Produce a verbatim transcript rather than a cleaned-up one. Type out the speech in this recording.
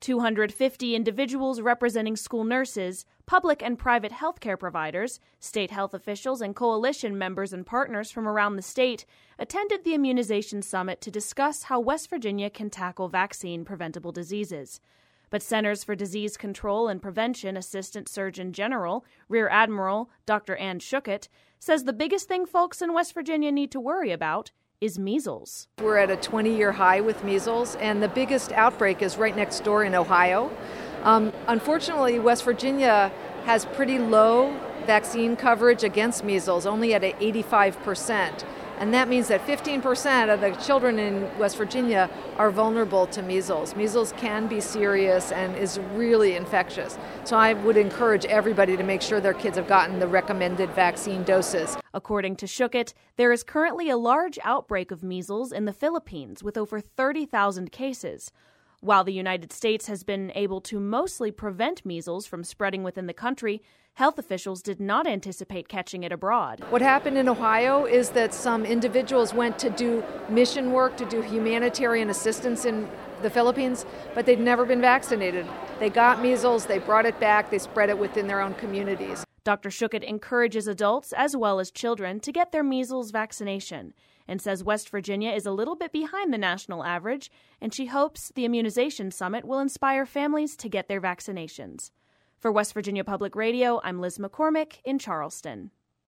two hundred fifty individuals representing school nurses, public and private healthcare providers, state health officials, and coalition members and partners from around the state attended the immunization summit to discuss how West Virginia can tackle vaccine-preventable diseases. But Centers for Disease Control and Prevention Assistant Surgeon General, Rear Admiral Doctor Ann Schuchat, says the biggest thing folks in West Virginia need to worry about is measles. We're at a twenty-year high with measles, and the biggest outbreak is right next door in Ohio. Um, unfortunately, West Virginia has pretty low vaccine coverage against measles, only at eighty-five percent. And that means that fifteen percent of the children in West Virginia are vulnerable to measles. Measles can be serious and is really infectious. So I would encourage everybody to make sure their kids have gotten the recommended vaccine doses. According to Schuchat, there is currently a large outbreak of measles in the Philippines with over thirty thousand cases. While the United States has been able to mostly prevent measles from spreading within the country, health officials did not anticipate catching it abroad. What happened in Ohio is that some individuals went to do mission work, to do humanitarian assistance in the Philippines, but they'd never been vaccinated. They got measles, they brought it back, they spread it within their own communities. Doctor Schuchat encourages adults as well as children to get their measles vaccination and says West Virginia is a little bit behind the national average, and she hopes the immunization summit will inspire families to get their vaccinations. For West Virginia Public Radio, I'm Liz McCormick in Charleston.